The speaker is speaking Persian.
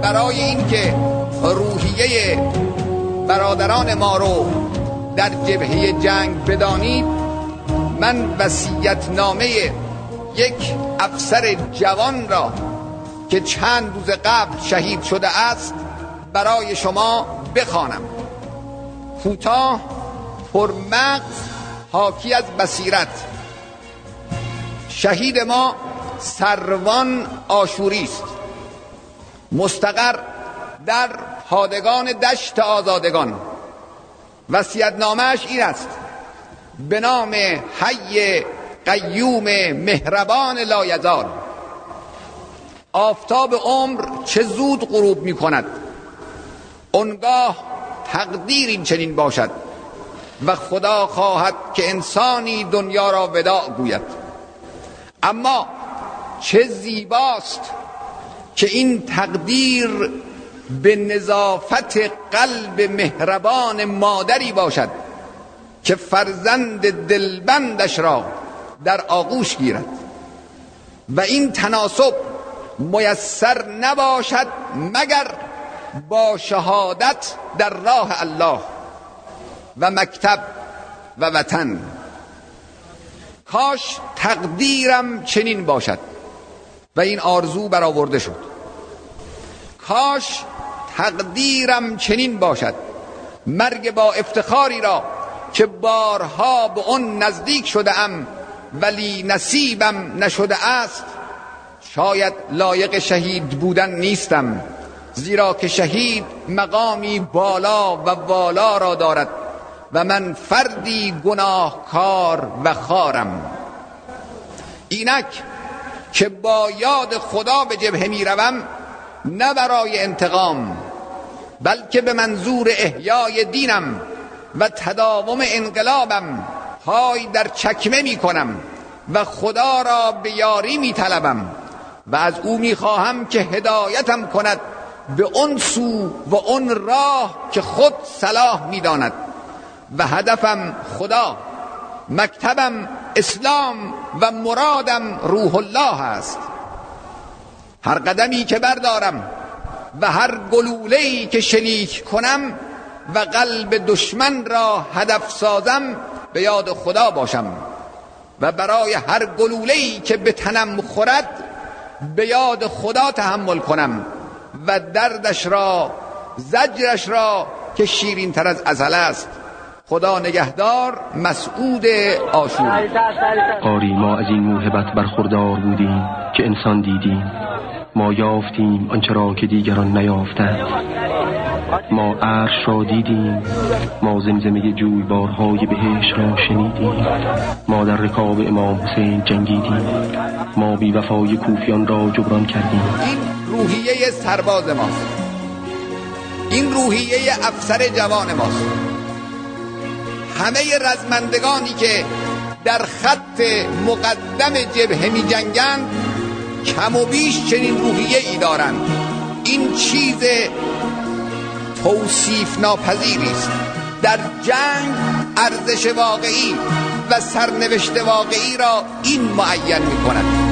برای اینکه روحیه برادران ما رو در جبهه جنگ بدانید، من وصیت‌نامه یک افسر جوان را که چند روز قبل شهید شده است برای شما بخوانم. کوتاه، پرمغز، حاکی از بصیرت. شهید ما سروان آشوری است، مستقر در پادگان دشت آزادگان. وصیت‌نامه‌اش این است: به نام حی قیوم مهربان لایزال. آفتاب عمر چه زود غروب می کند، آنگاه تقدیر این چنین باشد و خدا خواهد که انسانی دنیا را وداع گوید. اما چه زیباست که این تقدیر به نظافت قلب مهربان مادری باشد که فرزند دلبندش را در آغوش گیرد و این تناسب میسر نباشد مگر با شهادت در راه الله و مکتب و وطن. کاش تقدیرم چنین باشد و این آرزو برآورده شد. کاش تقدیرم چنین باشد، مرگ با افتخاری را که بارها به اون نزدیک شده ام ولی نصیبم نشده است. شاید لایق شهید بودن نیستم، زیرا که شهید مقامی بالا و والا را دارد و من فردی گناهکار و خارم. اینک که با یاد خدا به جبهه می روم، نه برای انتقام بلکه به منظور احیای دینم و تداوم انقلابم پای در چکمه می کنم و خدا را به یاری می طلبم و از او می خواهم که هدایتم کند به اون سو و اون راه که خود صلاح می داند و هدفم خدا، مکتبم اسلام و مرادم روح الله است. هر قدمی که بردارم و هر گلوله‌ای که شلیک کنم و قلب دشمن را هدف سازم به یاد خدا باشم و برای هر گلوله‌ای که به تنم خورد به یاد خدا تحمل کنم و دردش را، زجرش را که شیرین تر از عسل است. خدا نگهدار. مسعود آشوری. آری ما از این موهبت برخوردار بودیم که انسان دیدیم، ما یافتیم آنچه را که دیگران نیافتند. ما عرش را دیدیم، ما زمزمه جویبارهای بهشت را شنیدیم، ما در رکاب امام حسین جنگیدیم، ما بی‌وفای کوفیان را جبران کردیم. این روحیه سرباز ماست، این روحیه افسر جوان ماست. همه رزمندگانی که در خط مقدم جبهه می جنگند کم و بیش چنین روحیه ای دارند. این چیز توصیف ناپذیری است. در جنگ ارزش واقعی و سرنوشت واقعی را این معین می کند.